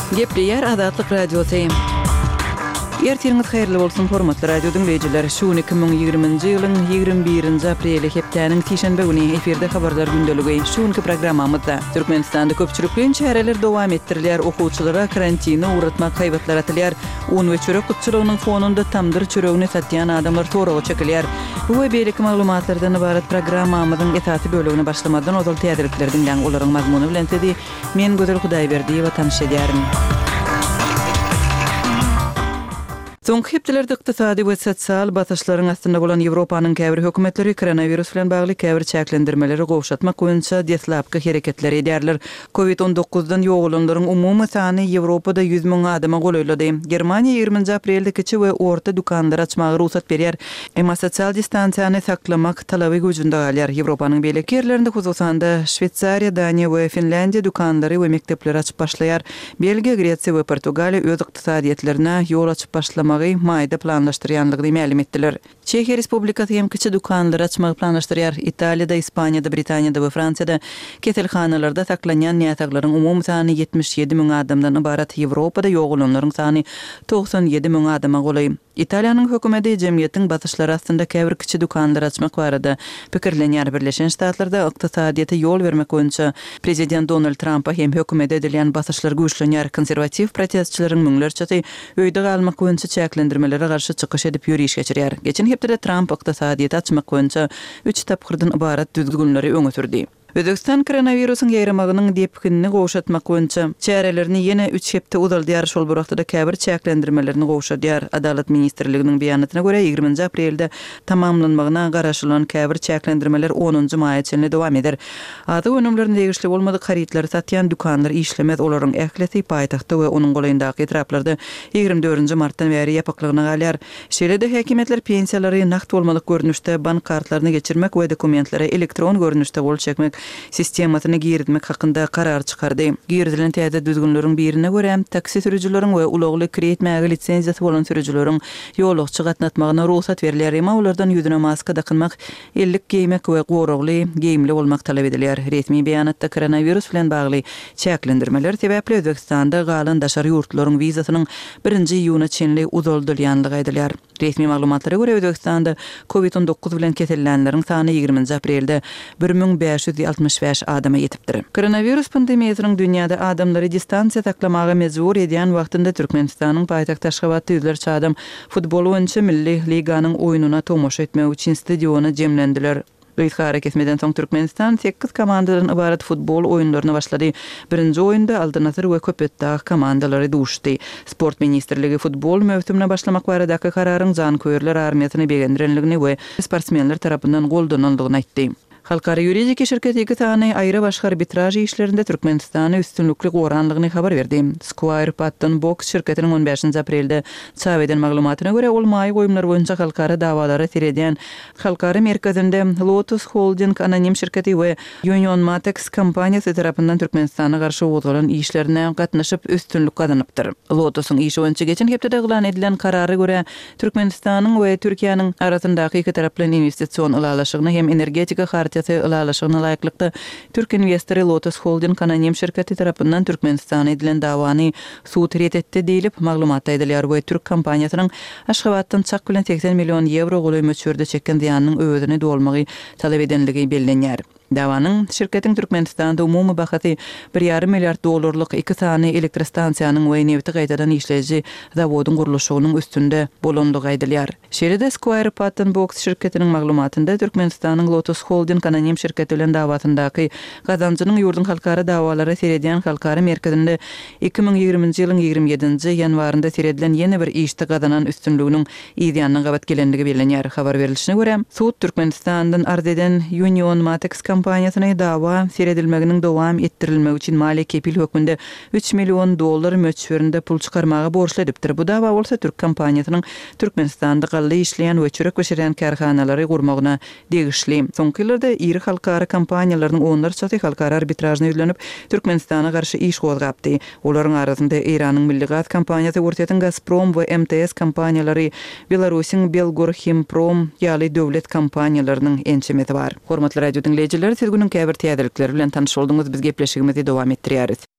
Gepleyer Azatlyk Radiosyň. Ertiriňiz haýyrly bolsun hormatly radio dinleýijiler. Şu 2020-nji ýylyň 21-nji apreli hepdeniň tişenbe güni eferde habarlar gündeligi. Şuňky programmamyzda Türkmenistanda köpçülik bilen çäreler dowam etdirilýär. Okuwçylara karantini uğratmak haýbatlar atylýar. Un we çörek gutçylygynyň fonunda tamdyr çöregini satýan adamlar toraga çekilýär. Bu we beýleki maglumatlardan ibaret programmamyzyň etaty bölügini başlamadan ozal täzeliklerden ýa olaryň mazmuny bilen tedi. Men Gözel Hudaýberdiýewa tanış edýärim. Soňky hepdelerde ykdysady we sosial basyşlaryň astynda bolan Ýewropanyň käbir hökümetleri koronavirus bilen bagly käbir çäklendirmeleri gowşatmak boýunça deslapky hereketler edýärler. Covid-19-dan ýoğulanlaryň umumy sany Ýewropada 100 000 adama golaýlady. Germaniýa 20 aprelde kiçi we orta dukanlar açmagy ruhsat berýär. Emma sosial distansiýany saklamak talaby güýjünde galýar. Ýewropanyň beýleki ýerlerinde hususanda Şwetsariýa, Daniýa we Finlandiýa dukanlary we mekdepleri açyp başlaýar. Belgiýa, Gretsiýa we Portugaliýa öz ykdysadyetlerine ýol açyp başlamak maýda planlaşdyrýanlygyny ma'lum etdiler. Çekiýa Respublikasy hem kiçi dukanlar açmagy planlaşdyrýar. Italiýada, Ispaniýada, Britaniýada we Fransiyada keselhanalarda saklanýan ýataklaryň umumy sany 77 000 adamdan ibarat. Ýewropada ýoğulanlaryň sany 97 000 adama golaý. Italiýanyň hökümeti jemgyýetiň basyşlary astynda käbir kiçi dukanlar açmak barada pikirlenýär. Birleşen Ştatlarda ykdysadyýete ýol bermek boýunça prezident Donald Trump'a hem hökümete edilýän basyşlar güýçlenýär. Konservativ protestçilerin müňlerçesi öýde galmak boýunça çäklendirmelere garşy çykyş edip ýürüýüş geçirýär. Geçen hepde Trump ykdysadyýety açmak boýunça 3 tapgyrdan ibarat düzgünleri öňe sürdi. Özbekistan koronavirusyň ýaýramagynyň depkinini gowşatmak boýunça çärelerini ýene 3 hepde uzaldýar. Şol burakda käbir çäklendirmelerini gowşadýar. Adalet ministrliginiň beýanatyna görä 20 aprelde tamamlanmagyna garaşylan käbir çäklendirmeler 10 maýa dowam eder. Ady önümlerini degişli bolmady haritleri satýan dukanlar işlemez. Olaryň ähleti paýtagtda we onuň golaýyndaky etraplarda 24 martdan bäri ýapyklygyna galýar. Şeýlede häkimetler pensiýalary nakt bolmadyk görnüşde bank kartlaryny geçirmek we dokumentlere elektron görnüşde bol çekmek sistemasyny girdmek hakynda karar çykardy. Girdilen täze düzgünleriň birine görä taksi sürüjüleriň we ulagly kiretmäge lisensiýasy bolan sürüjüleriň ýolagçy gatnatmagyna ruhsat berilýär. Emma olardan ýüzüne maska dakynmak, ellik giymek we goragly giyimli bolmak talap edilýär. Resmi beýanatda koronavirus bilen bagly çäklendirmeler sebäpli Özbekistanda galan daşary ýurtlaryň wizasynyň 1-nji ýylyna çenli uzaldylýanlygy aýdylýar. Resmi maglumatlara görä Özbekistanda Covid-19 bilen kesellenleriň sany 20 aprelde 1565 adama yetipdir. Koronavirus pandemiýasynyň dünýäde adamlary distansiýa saklamaga mejbur edýän wagtynda Türkmenistanyň paýtagty Aşgabatda ýüzlerçe adam futbol oýunçy Milli Liganyň oýununa tomoşa etmek üçin stadiona jemlendiler. Öýt hareketmeden soň Türkmenistan 8 komandadan ibaret futbol oýunlaryny başlady. Birinji oýunda Aldanazar we Köpetdağ komandalary duşdy. Sport ministrligi futbol mövsümine başlamak baradaky kararyň janköýerler armiýasyny begendirenligini we sportsmenler tarapyndan goldanyldygyny aýtdy. Halkara ýuridik şirket 2 tane aýra başga arbitraj işlerinde Türkmenistana üstünlükli goranlygyny habar berdi. Square Patton Box şirketiniň 15 aprelde çap eden maglumatyna görä ol maý goýumlar boýunça halkara dawalary tiredýän halkara merkezinde Lotus Holding anonim şirketi we Union Matex kompaniýasy tarapyndan Türkmenistana garşy uzalan işlerine gatnaşyp üstünlük kazanypdyr. Lotusyň iş boýunça geçen hepde eglan edilen karary görä Türkmenistanyň we Türkiýanyň arasyndaky iki taraply investisiýon ulalaşygyny hem energetika ulalaşygyna laýyklykda Türk investori Lotus Holding anonim şirketi tarapyndan Türkmenistana edilen dawany suwt etdi diýilip maglumat edilýär we Türk kompaniýasynyň Aşgabatdan çak bilen 80 million euro goly möçürde çeken ziýanyň özüni dolmagy talap edenligi bellenýär. Dawanyň şirketiň Türkmenistanda umumy bahaty 1,5 milliard dollarlyk 2 sany elektrostansiýanyň we nefti gaýtadan işleýäji zawodyň gurulşygynyň üstünde bolandygy aýdylýar. Şeýlede Square Patton Box şirketiniň maglumatynda Türkmenistanyň Lotus Holding anonim şirketi bilen dawatyndaky gazanjynyň ýurdun halkara dawalary seredýän halkara merkezinde 2020-nji ýylyň 27-nji ýanwarynda seredilen ýene bir işde gazanan üstünlüginiň ýa-da gabat gelenligi bellenýär. Habar berilişine görä Suud Türkmenistandan arz eden Union Matex kompaniýasyna dawa seredilmeginiň dowam etdirilmegi üçin mali kepil hökmünde 3 million dollar möçberinde pul çykarmaga borçly edipdir. Bu dawa bolsa Türk kompaniýasynyň Türkmenistanda gally işleýän we çörek beşiren karhanalary gurmagyna degişli. Soňky ýyllarda iri halkara kompaniýalarynyň onlarçasy halkara arbitražyna ýüzlenip Türkmenistana garşy iş gozgapdy. Olaryň arasynda Iranyň milli gaz kompaniýasy Urteten Gazprom we MTS kompaniýalary, Belarusyň Belgorhimprom ýaly döwlet kompaniýalarynyň ençemeti bar. Hormatly radio dinleýijiler, siz günüň käbir täzelikleri bilen tanyş bolduňyz. Biz gepleşigimizi dowam etdirýäris.